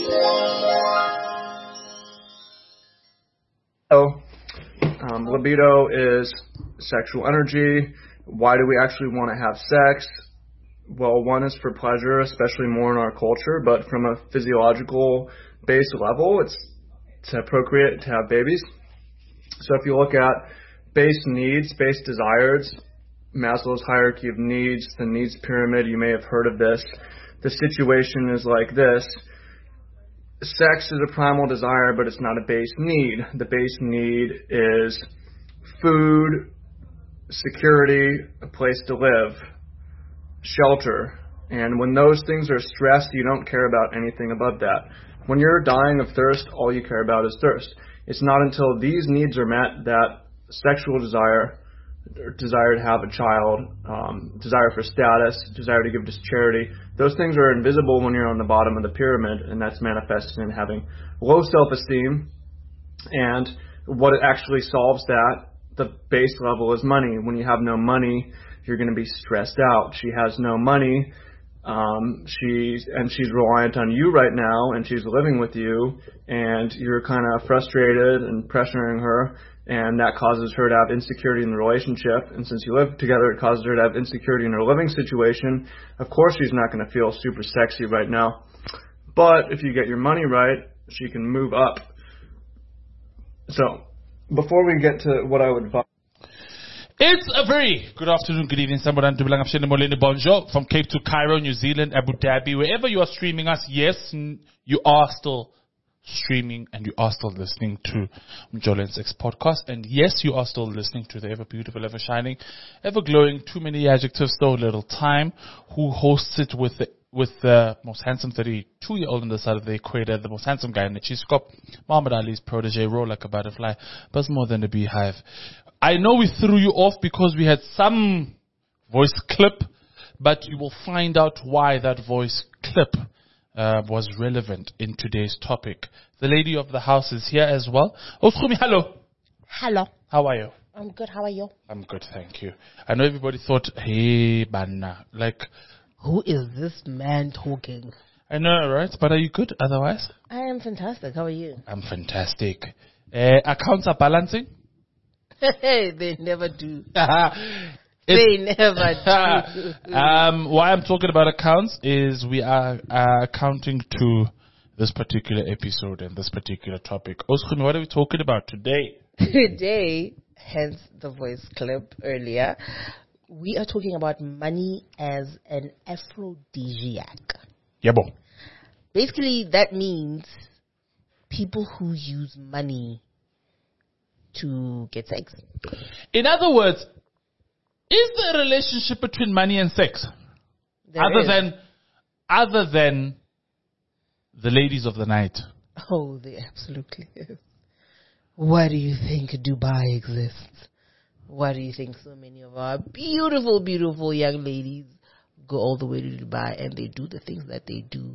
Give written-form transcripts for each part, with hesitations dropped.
Libido is sexual energy. Why do we actually want to have sex? Well, one is for pleasure, especially more in our culture, but from a physiological base level, it's to procreate, to have babies. So if you look at base needs, base desires, Maslow's hierarchy of needs, the needs pyramid, you may have heard of this. The situation is like this. Sex is a primal desire, but it's not a base need. The base need is food, security, a place to live, shelter. And when those things are stressed, you don't care about anything above that. When you're dying of thirst, all you care about is thirst. It's not until these needs are met that sexual desire to have a child, desire for status, desire to give to charity, those things are invisible when you're on the bottom of the pyramid, and that's manifested in having low self-esteem. And what it actually solves that, the base level, is money. When you have no money, you're going to be stressed out. She has no money, she's reliant on you right now, and she's living with you, and you're kind of frustrated and pressuring her, and that causes her to have insecurity in the relationship. And since you live together, it causes her to have insecurity in her living situation. Of course, she's not going to feel super sexy right now. But if you get your money right, she can move up. So, before we get to what I would advise. It's a very good afternoon, good evening, bonjour from Cape to Cairo, New Zealand, Abu Dhabi, wherever you are streaming us. Yes, you are still streaming and you are still listening to Mjolen's X podcast, and yes, you are still listening to the ever beautiful, ever shining, ever glowing, too many adjectives, so little time, who hosts it with the most handsome 32-year-old on the side of the equator, the most handsome guy in the cheese cup, Muhammad Ali's protege, roll like a butterfly, buzz more than a beehive. I know we threw you off because we had some voice clip, but you will find out why that voice clip was relevant in today's topic. The lady of the house is here as well. Oskumi, hello. Hello. How are you? I'm good. How are you? I'm good, thank you. I know everybody thought, hey, Banna, like, who is this man talking? I know, right? But are you good otherwise? I am fantastic. How are you? I'm fantastic. Accounts are balancing? They never do. They never do. Why I'm talking about accounts is we are accounting to this particular episode and this particular topic. Oskun, what are we talking about today? Today, hence the voice clip earlier, we are talking about money as an aphrodisiac. Yabo. Basically, that means people who use money to get sex. In other words, is there a relationship between money and sex? Other than the ladies of the night? Oh, there absolutely is. Why do you think Dubai exists? Why do you think so many of our beautiful, beautiful young ladies go all the way to Dubai and they do the things that they do?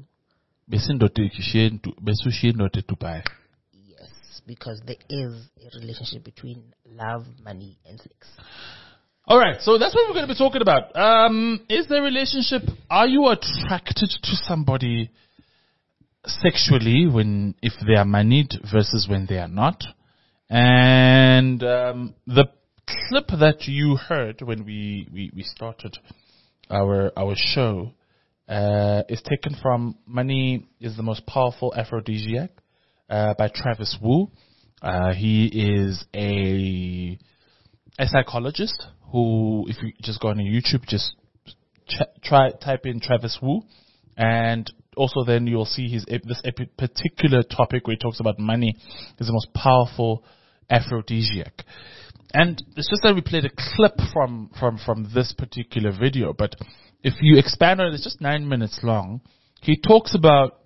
Yes, because there is a relationship between love, money, and sex. All right, so that's what we're going to be talking about. Is there a relationship? Are you attracted to somebody sexually if they are moneyed versus when they are not? And the clip that you heard when we started our show is taken from "Money is the Most Powerful Aphrodisiac" by Travis Wu. He is a psychologist who, if you just go on YouTube, just type in Travis Wu, and also then you'll see this particular topic where he talks about money is the most powerful aphrodisiac. And it's just that we played a clip from this particular video, but if you expand on it, it's just 9 minutes long. He talks about,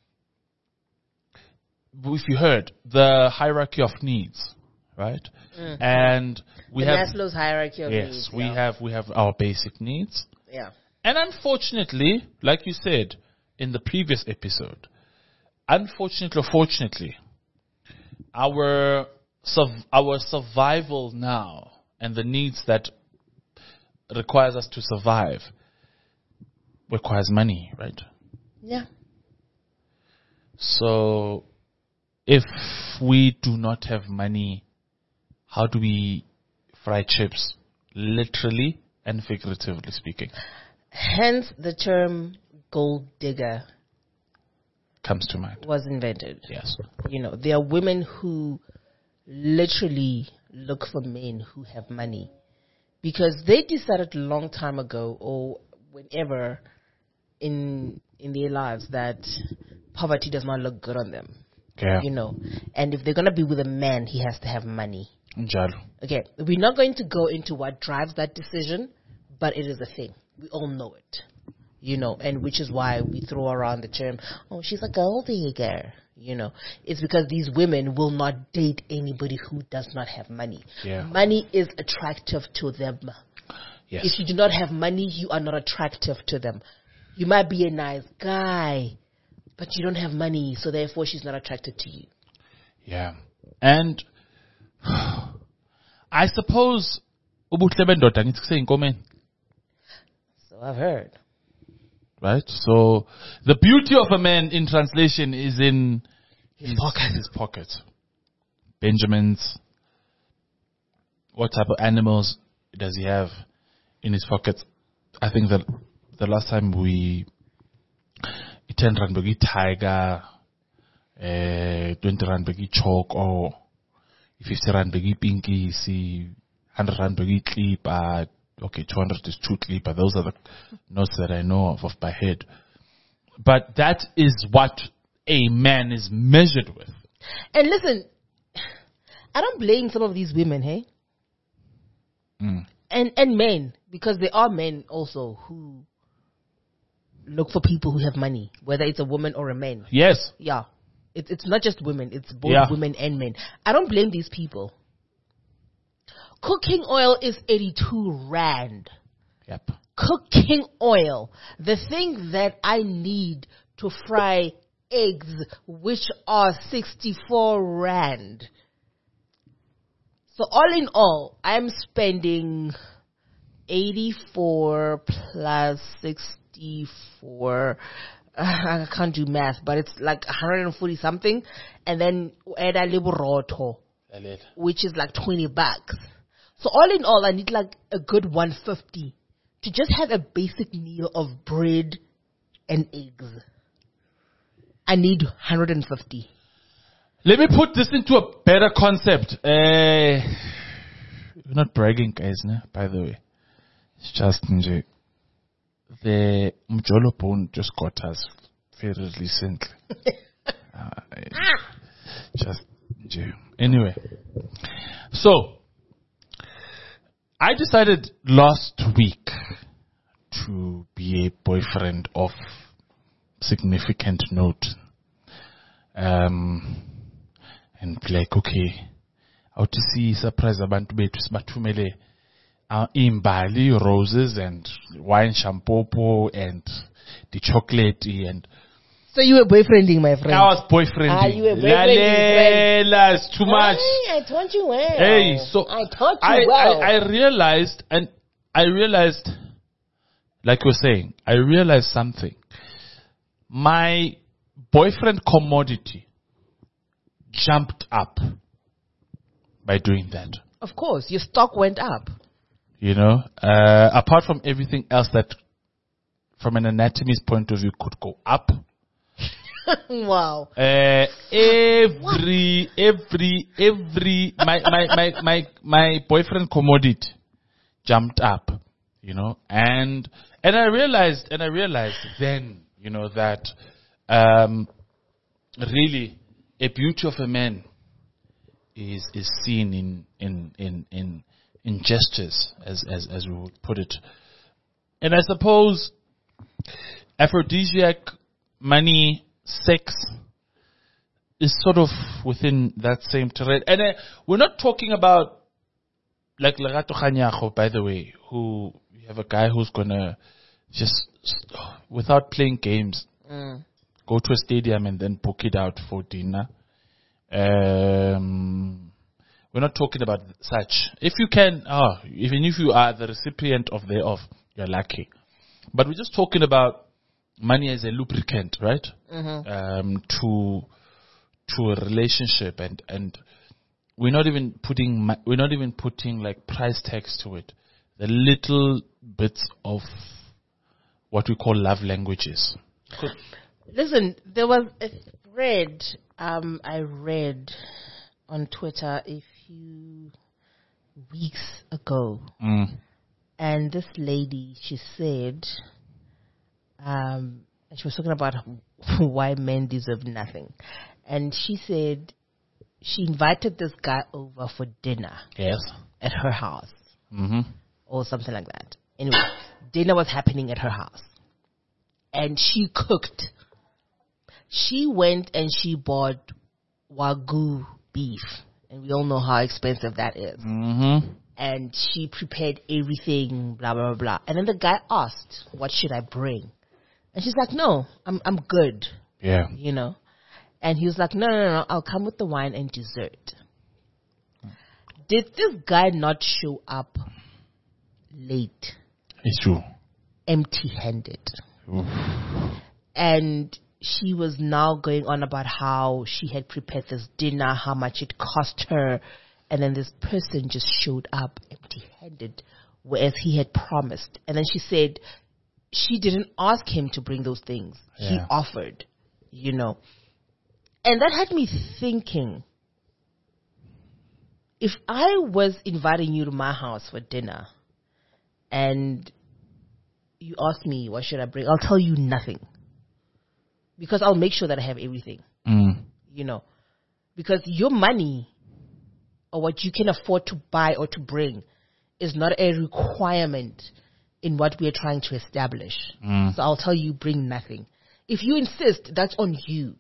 if you heard, the hierarchy of needs, right? Mm-hmm. And we have Maslow's hierarchy of needs. Yes, we have our basic needs. Yeah. And unfortunately, like you said in the previous episode, unfortunately or fortunately, our survival now and the needs that requires us to survive requires money, right? Yeah. So, if we do not have money, how do we fry chips? Literally and figuratively speaking. Hence, the term gold digger Comes to mind. was invented. Yes. There are women who literally look for men who have money because they decided a long time ago or whenever in their lives that poverty does not look good on them. Yeah. And if they're going to be with a man, he has to have money. Njalo. Okay, we're not going to go into what drives that decision, but it is a thing. We all know it, and which is why we throw around the term, oh, she's a gold digger. It's because these women will not date anybody who does not have money. Yeah. Money is attractive to them. Yes. If you do not have money, you are not attractive to them. You might be a nice guy, but you don't have money, so therefore she's not attracted to you. Yeah. And I suppose ubuhle bendoda ngithi kuseyinkomeni. So I've heard. Right? So the beauty of a man in translation is in his pocket. Benjamins. What type of animals does he have in his pocket? I think that the last time 10 rand bagi tiger, 20 rand bagi chalk, or 50 rand bagi pinky, 100 rand bagi clip, okay, 200 is 2 clip, but those are the notes that I know of by head. But that is what a man is measured with. And listen, I don't blame some of these women, hey? And men, because there are men also who look for people who have money, whether it's a woman or a man. Yes. Yeah. It's not just women, it's both women and men. I don't blame these people. Cooking oil is 82 rand. Yep. Cooking oil. The thing that I need to fry eggs, which are 64 rand. So all in all, I'm spending 84 plus 64. I can't do math, but it's like 140 something. And then add a little roto, which is like $20. So all in all, I need like a good 150 to just have a basic meal of bread and eggs. I need 150. Let me put this into a better concept. We're not bragging, guys, by the way. It's just the Mjolo Bone just got us very recently. Anyway. So, I decided last week to be a boyfriend of significant note. And be like, okay, how to see surprise abantu bethu sibathumele imbali, roses and wine shampoo and the chocolate and. So you were boyfriending, my friend? I was boyfriending. You were boyfriending, Lela, it's too much. I taught you well. Hey, so I taught you well. I realized, like you were saying, I realized something. My boyfriend commodity jumped up by doing that. Of course, your stock went up. Apart from everything else that, from an anatomy's point of view, could go up. Wow. My boyfriend commodity jumped up, and I realized then, that, really a beauty of a man is seen in gestures, as we would put it. And I suppose aphrodisiac, money, sex is sort of within that same terrain. And we're not talking about like Lerato Khanyago, by the way, who you have a guy who's gonna just without playing games go to a stadium and then book it out for dinner. We're not talking about such. If you can, even if you are the recipient of thereof, you're lucky. But we're just talking about money as a lubricant, right? Mm-hmm. To a relationship, and we're not even putting like price tags to it. The little bits of what we call love languages. Listen, there was a thread I read on Twitter a few weeks ago, and this lady, she said, she was talking about why men deserve nothing, and she said she invited this guy over for dinner. Yes. At her house, or something like that. Anyway, dinner was happening at her house, and she cooked. She went and she bought Wagyu beef, and we all know how expensive that is. And she prepared everything, blah blah blah. And then the guy asked, "What should I bring?" And she's like, "No, I'm good." Yeah. You know. And he was like, "No, I'll come with the wine and dessert." Did this guy not show up late? It's true. Empty-handed. And she was now going on about how she had prepared this dinner, how much it cost her, and then this person just showed up empty-handed, whereas he had promised. And then she said she didn't ask him to bring those things. Yeah. He offered, you know. And that had me thinking, if I was inviting you to my house for dinner and you ask me, what should I bring? I'll tell you nothing. Because I'll make sure that I have everything. You know. Because your money or what you can afford to buy or to bring is not a requirement in what we are trying to establish. So I'll tell you, bring nothing. If you insist, that's on you.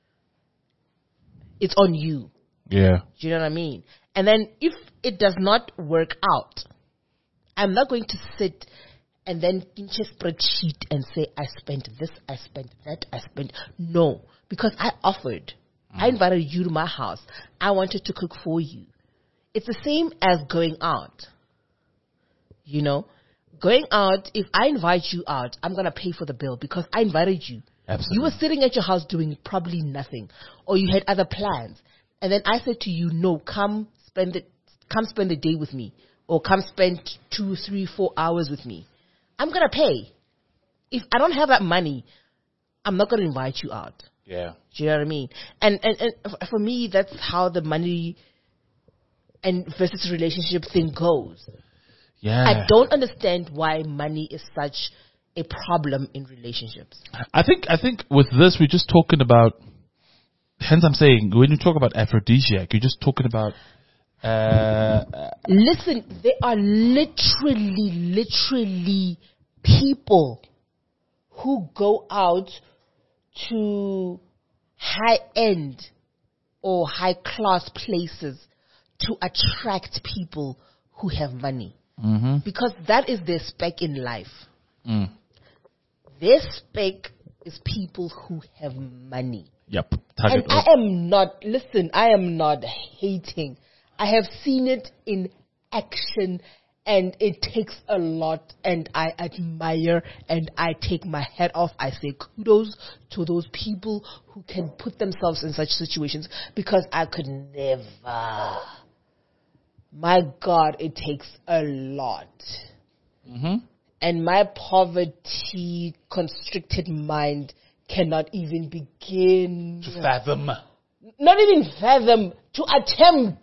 It's on you. Yeah. Do you know what I mean? And then if it does not work out, I'm not going to sit and then pinch a spreadsheet and say, I spent this, I spent that, I spent... No, because I offered. I invited you to my house. I wanted to cook for you. It's the same as going out. You know? Going out, if I invite you out, I'm going to pay for the bill because I invited you. Absolutely. You were sitting at your house doing probably nothing, or you had other plans. And then I said to you, no, come spend the day with me, or come spend 2, 3, 4 hours with me. I'm going to pay. If I don't have that money, I'm not going to invite you out. Yeah. Do you know what I mean? And for me, that's how the money and versus relationship thing goes. Yeah. I don't understand why money is such a problem in relationships. I think with this, we're just talking about, hence I'm saying, when you talk about aphrodisiac, you're just talking about... Listen, there are literally people who go out to high-end or high-class places to attract people who have money. Because that is their spec in life. Their spec is people who have money. Yep. And I am not hating. I have seen it in action, and it takes a lot, and I admire, and I take my hat off. I say kudos to those people who can put themselves in such situations, because I could never. My God, it takes a lot. And my poverty constricted mind cannot even begin to fathom. Not even fathom, to attempt.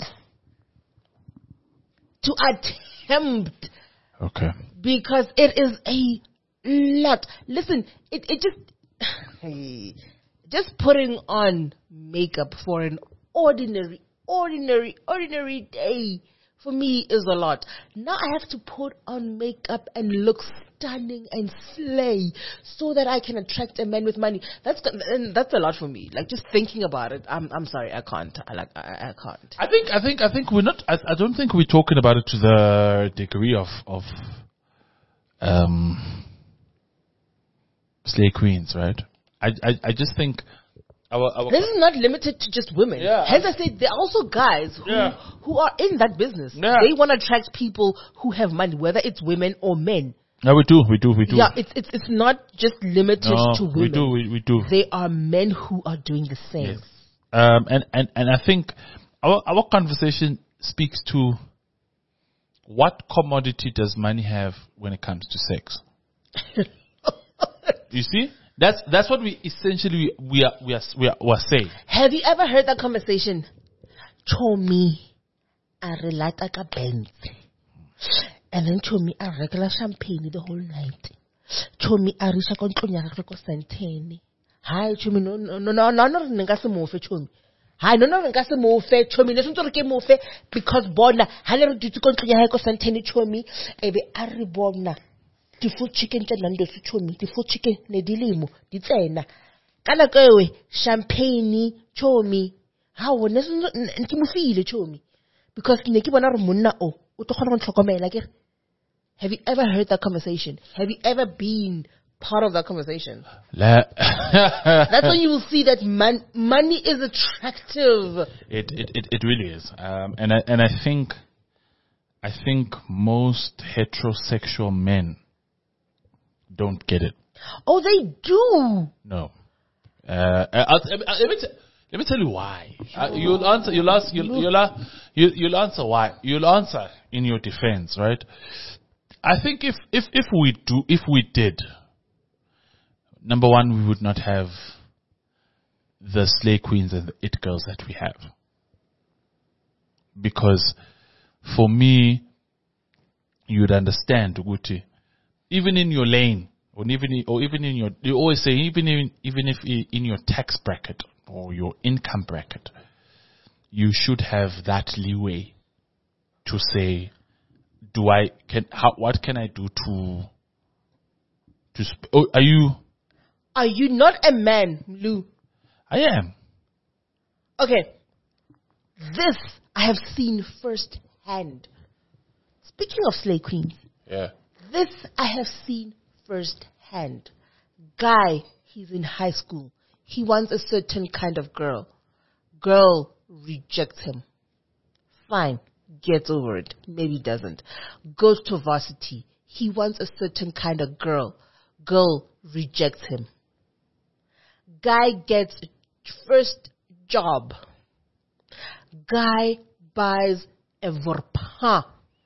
Okay. Because it is a lot. Listen, it just putting on makeup for an ordinary day for me is a lot. Now I have to put on makeup and look stunning and slay so that I can attract a man with money. That's a lot for me. Like, just thinking about it, I'm sorry, I can't. I can't. I think we're not. I don't think we're talking about it to the degree of slay queens, right? I just think. This is not limited to just women. Yeah. Hence I say there are also guys who are in that business. Yeah. They want to attract people who have money, whether it's women or men. No, we do. Yeah, it's not just limited to women. We do. There are men who are doing the same. Yes. And I think our conversation speaks to what commodity does money have when it comes to sex. You see, that's what we essentially we are saying. Have you ever heard that conversation? Chomi, I relata ka Benz, and then Chomi, I regular champagne the whole night. Chomi, I risha kontlonya ka Santene. Hi, Chomi, no, nka se mofe Chomi. Hi, no, nka se mofe Chomi. Ne sentse re ke mofe because bona ha le re ditse kontlonya ka Santene Chomi, ebe a re bona. The full chicken Chomi, the full chicken nedilimo, di tsena. Kana kwewe champagne Chomi. How ne ke mo file Chomi. Because ne ke bona re monna o to kgona go tlhokomela ke. Have you ever heard that conversation? Have you ever been part of that conversation? That's when you will see that money is attractive. It really is. And I think most heterosexual men don't get it. Oh, they do. No. Let me tell you why. You'll answer why. You'll answer in your defense, right? I think if we did, number one, we would not have the slay queens and the it girls that we have. Because for me, you'd understand, Guti, even in your lane, or even in your, you always say, even if in your tax bracket or your income bracket, you should have that leeway to say, what can I do are you not a man, Lou? I am. Okay. This I have seen firsthand. Speaking of slay queens. Yeah. This I have seen firsthand. Guy, he's in high school. He wants a certain kind of girl. Girl rejects him. Fine. Gets over it. Maybe doesn't. Goes to varsity. He wants a certain kind of girl. Girl rejects him. Guy gets first job. Guy buys a Vorpa.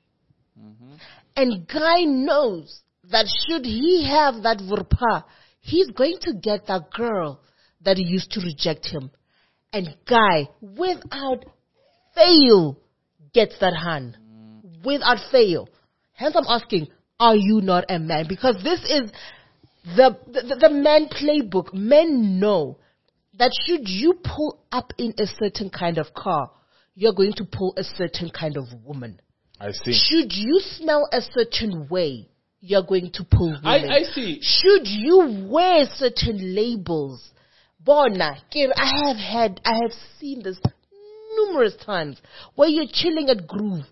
And guy knows that should he have that Vorpa, he's going to get that girl that used to reject him. And guy, without fail, gets that hand. Without fail. Hence I'm asking, are you not a man? Because this is the man playbook. Men know that should you pull up in a certain kind of car, you're going to pull a certain kind of woman. I see. Should you smell a certain way, you're going to pull women. I see. Should you wear certain labels? Bona, I have seen this numerous times where you're chilling at Groove.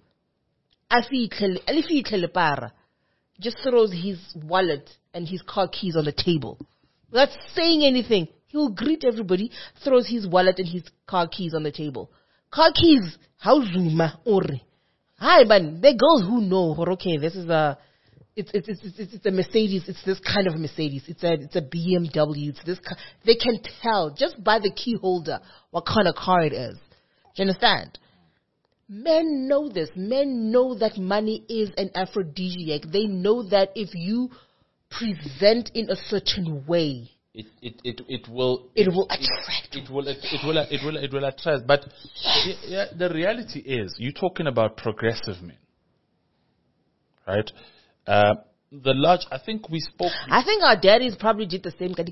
Just throws his wallet and his car keys on the table. Without saying anything, he will greet everybody, throws his wallet and his car keys on the table. Car keys, how zuma ore. Hi, man. There are girls who know, okay, this is it's a Mercedes. It's this kind of Mercedes. It's a BMW. It's this. They can tell just by the key holder what kind of car it is. Do you understand? Men know this. Men know that money is an aphrodisiac. They know that if you present in a certain way, it will attract. It will attract. But the reality is, you're talking about progressive men, right? I think we spoke. I think our daddies probably did the same.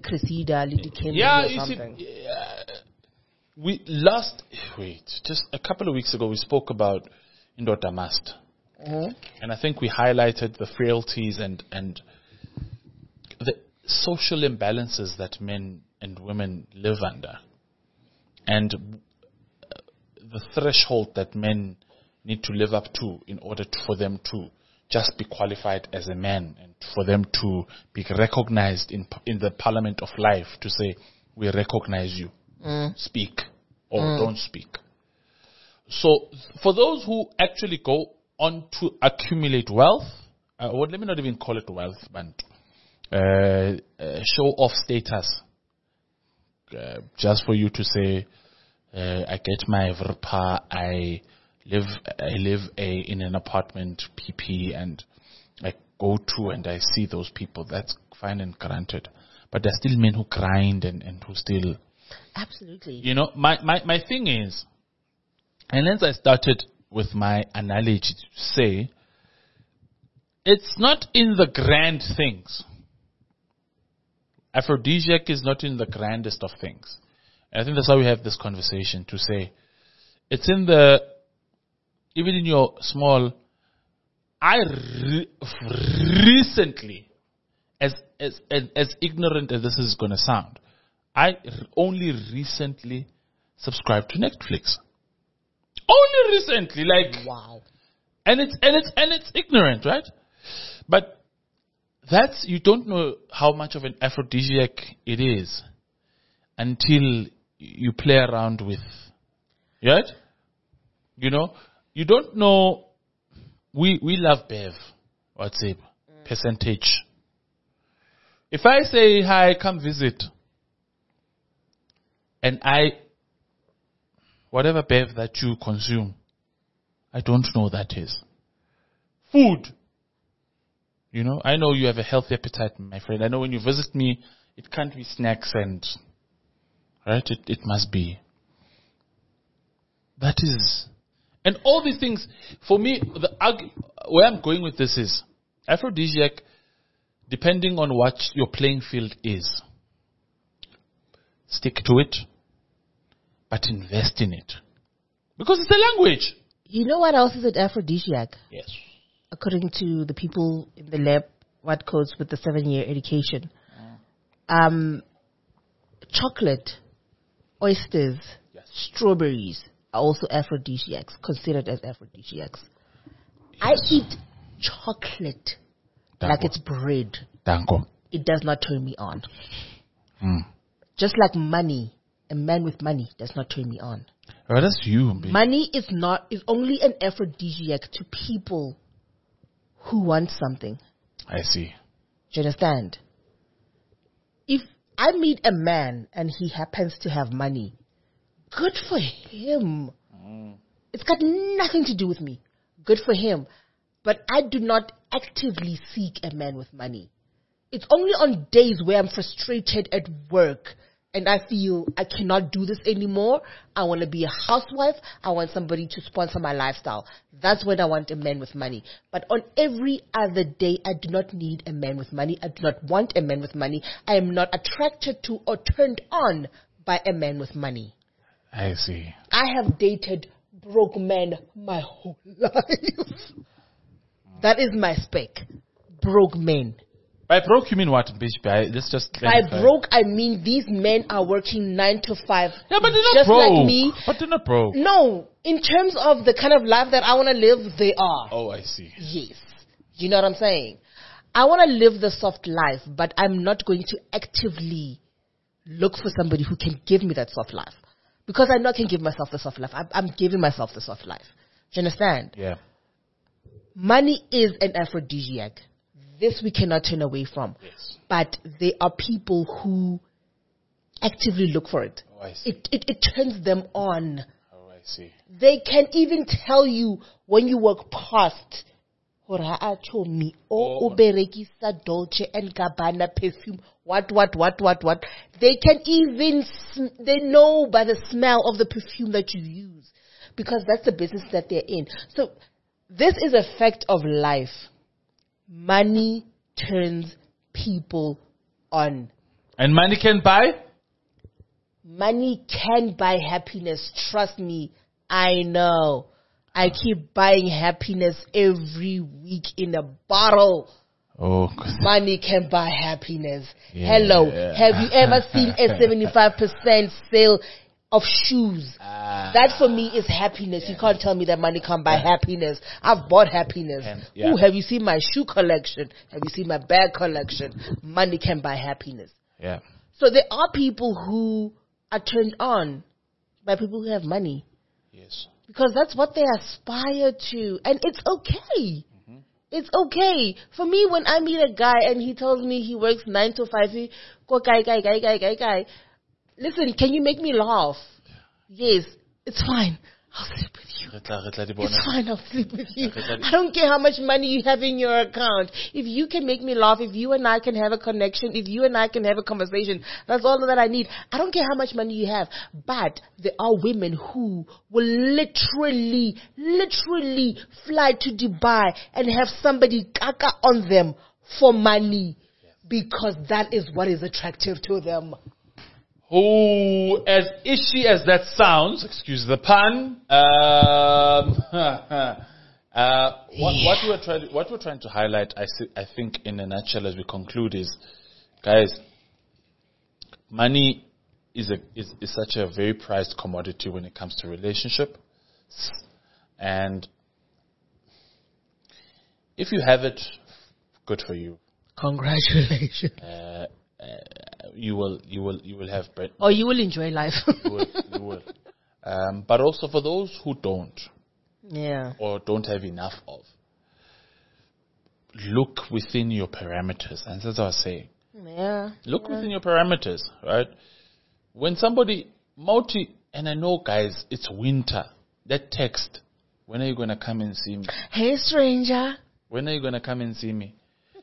Just a couple of weeks ago, we spoke about Indota Mast. And I think we highlighted the frailties and the social imbalances that men and women live under. And the threshold that men need to live up to in order for them to just be qualified as a man and for them to be recognized in the parliament of life to say, we recognize you. Speak or don't speak. So for those who actually go on to accumulate wealth let me not even call it wealth, but show off status. Just for you to say, I get my verpa, I live in an apartment, PP, and I go to and I see those people. That's fine and granted. But there's still men who grind and who still... Absolutely. You know, my thing is, and as I started with my analogy to say, it's not in the grand things. Aphrodisiac is not in the grandest of things. And I think that's why we have this conversation, to say, it's in the, even in your small, recently, as ignorant as this is going to sound, I only recently subscribed to Netflix. Only recently, like, wow. And it's ignorant, right? But you don't know how much of an aphrodisiac it is until you play around with, right? You know, you don't know. We love Bev. What's it? Percentage. If I say, hi, come visit, and whatever Bev that you consume, I don't know what that is. Food. You know, I know you have a healthy appetite, my friend. I know when you visit me, it can't be snacks and, right? It must be. That is. And all these things, for me, where I'm going with this is, aphrodisiac, depending on what your playing field is, stick to it, but invest in it. Because it's a language. You know what else is an aphrodisiac? Yes. According to the people in the lab, what codes with the 7-year education. Chocolate, oysters, yes, strawberries are also aphrodisiacs, considered as aphrodisiacs. Yes. I eat chocolate like it's bread. Danko. It does not turn me on. Just like money, a man with money does not turn me on. Well, that's you. Babe. Money is only an aphrodisiac to people who want something. I see. Do you understand? If I meet a man and he happens to have money, good for him. It's got nothing to do with me. Good for him. But I do not actively seek a man with money. It's only on days where I'm frustrated at work and I feel I cannot do this anymore. I want to be a housewife. I want somebody to sponsor my lifestyle. That's when I want a man with money. But on every other day, I do not need a man with money. I do not want a man with money. I am not attracted to or turned on by a man with money. I see. I have dated broke men my whole life. That is my spec. Broke men. By broke, you mean what, bitch? Let's just by broke, I mean these men are working 9 to 5. Yeah, but they're not just broke. Like me. But they're not broke. No, in terms of the kind of life that I want to live, they are. Oh, I see. Yes. You know what I'm saying? I want to live the soft life, but I'm not going to actively look for somebody who can give me that soft life. Because I know I can give myself the soft life. I'm giving myself the soft life. Do you understand? Yeah. Money is an aphrodisiac. This we cannot turn away from. Yes. But there are people who actively look for it. Oh, I see. It turns them on. Oh, I see. They can even tell you when you walk past, me uberekisa Dolce and Gabbana perfume. What? They can even, they know by the smell of the perfume that you use. Because that's the business that they're in. So this is a fact of life. Money turns people on. And money can buy? Money can buy happiness. Trust me. I know. I keep buying happiness every week in a bottle. Oh, money can buy happiness. Yeah. Hello. Have you ever seen a 75% sale of shoes? That for me is happiness. Yeah. You can't tell me that money can't buy happiness. I've bought happiness. Ooh, have you seen my shoe collection? Have you seen my bag collection? Money can buy happiness. Yeah. So there are people who are turned on by people who have money. Yes. Because that's what they aspire to. And it's okay. It's okay. For me, when I meet a guy and he tells me he works 9 to 5, go guy. Listen, can you make me laugh? Yes, it's fine. I'll sleep with you. It's fine, I'll sleep with you. I don't care how much money you have in your account. If you can make me laugh, if you and I can have a connection, if you and I can have a conversation, that's all that I need. I don't care how much money you have. But there are women who will literally fly to Dubai and have somebody kaka on them for money because that is what is attractive to them. Who, as ishy as that sounds, excuse the pun, what we're trying to highlight, I think, in a nutshell, as we conclude, is, guys, money is such a very prized commodity when it comes to relationship, and if you have it, good for you. Congratulations. You will have bread. Or you will enjoy life. You will. But also for those who don't. Yeah. Or don't have enough of. Look within your parameters. And that's what I was saying. Yeah. Look within your parameters, right? When somebody, and I know, guys, it's winter. That text, when are you going to come and see me? Hey, stranger. When are you going to come and see me?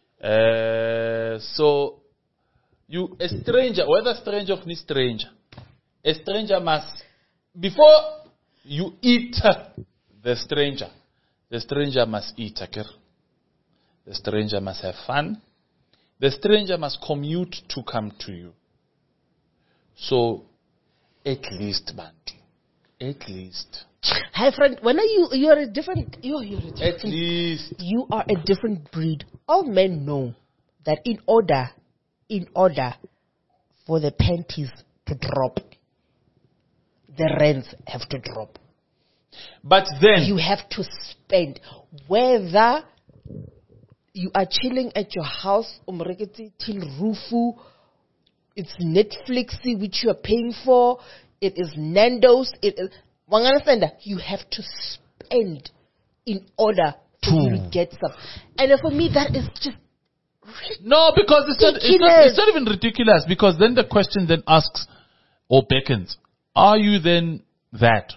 So... You, a stranger, whether stranger or not stranger, a stranger must, before you eat the stranger must eat, okay? The stranger must have fun. The stranger must commute to come to you. So, at least, Bantu. At least. Hi, friend. When are you're a different, at least. You are a different breed. All men know that in order for the panties to drop, the rents have to drop. But then you have to spend. Whether you are chilling at your house, till Rufu, it's Netflixy which you are paying for, it is Nando's, it is you have to spend in order for you to get some. And for me that is just no, because it's not even ridiculous, because then the question then asks or beckons, are you then that?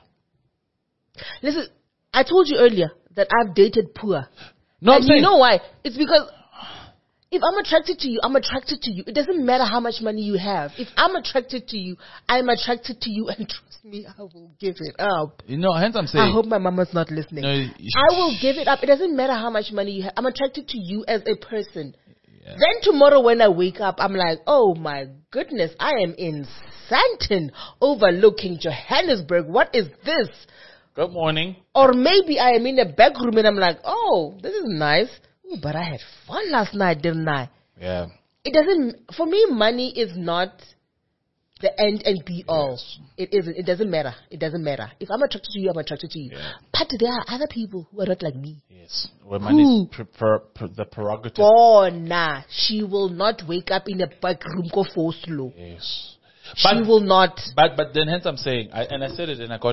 Listen, I told you earlier that I've dated poor. No, and you know why? It's because if I'm attracted to you, I'm attracted to you. It doesn't matter how much money you have. If I'm attracted to you, I'm attracted to you, and trust me, I will give it up. You know, hence I'm saying, I hope my mama's not listening. No, I will give it up. It doesn't matter how much money you have. I'm attracted to you as a person. Yeah. Then tomorrow when I wake up, I'm like, oh my goodness, I am in Sandton overlooking Johannesburg. What is this? Good morning. Or maybe I am in a back room and I'm like, oh, this is nice. Ooh, but I had fun last night, didn't I? Yeah. It doesn't, for me, money is not the end and be all. Yes. It isn't. It doesn't matter. It doesn't matter. If I'm attracted to you, I'm attracted to you. Yeah. But there are other people who are not like me. Yes. Where money is the prerogative. Oh, nah. She will not wake up in a back room go for slow. Yes. She will not. But then hence I'm saying, I said it and I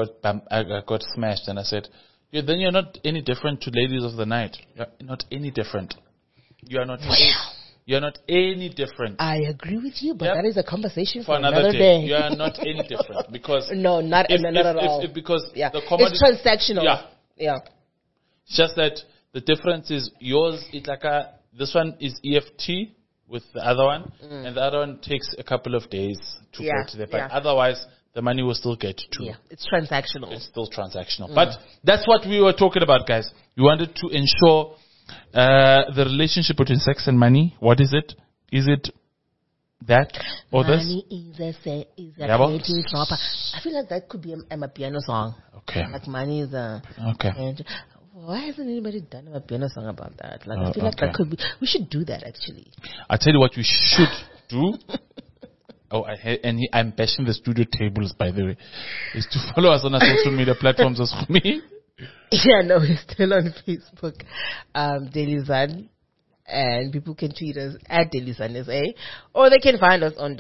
got smashed and I said, yeah, then you're not any different to ladies of the night. You're not any different. You are not. You're not any different. I agree with you, but that is a conversation for another day. You are not any different because no, not at all. Because the commodity, it's transactional. Yeah. It's just that the difference is yours. It's like this one is EFT with the other one, and the other one takes a couple of days to go to the bank. Otherwise, the money will still get to. Yeah, it's transactional. It's still transactional. But that's what we were talking about, guys. We wanted to ensure the relationship between sex and money. What is it? Is it that or money this? Is a creating shopper. I feel like that could be a piano song. Okay. Like money is a... Okay. And why hasn't anybody done a piano song about that? Like I feel like that could be... We should do that, actually. I'll tell you what we should do. I'm bashing the studio tables, by the way, is to follow us on our social media platforms as for me. Yeah, no, we're still on Facebook, Daily Sun, and people can tweet us at Daily Sun SA, or they can find us on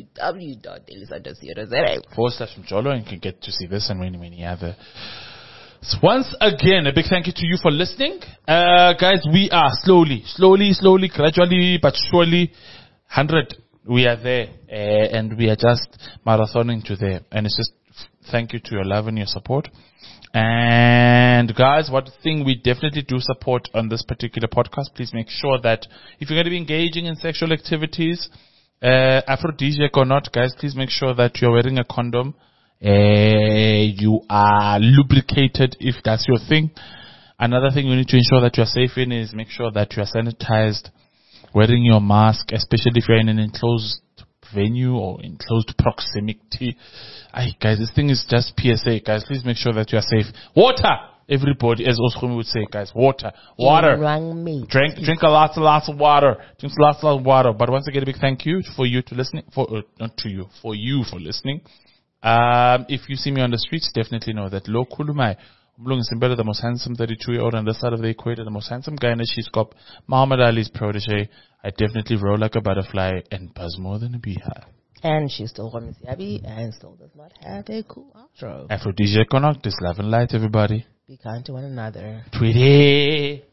www.dailysun.co.za. /Mjolo, and you can get to see this and many other So once again, a big thank you to you for listening. Guys, we are slowly, gradually, but surely, 100, we are there. And we are just marathoning to there. And it's just thank you to your love and your support. And guys, one thing we definitely do support on this particular podcast, please make sure that if you're going to be engaging in sexual activities, aphrodisiac or not, guys, please make sure that you're wearing a condom. You are lubricated if that's your thing. Another thing you need to ensure that you're safe in is make sure that you're sanitized, wearing your mask, especially if you're in an enclosed venue or enclosed proximity. Guys, this thing is just PSA. Guys, please make sure that you're safe. Water! Everybody, as Oskumi would say, guys, water. Drink a lot of water. Drink lots of water. But once again, a big thank you for you to listening. For you for listening. If you see me on the streets, definitely know that Lo Kulumai, Umlung Simbele, the most handsome 32-year-old on this side of the equator, the most handsome guy in the Shishkop, Muhammad Ali's protege. I definitely roll like a butterfly and buzz more than a beehive. And she's still Yabby and still does not have a cool outro. Aphrodisiac or not, this love and light, everybody. Be kind to one another. Pretty.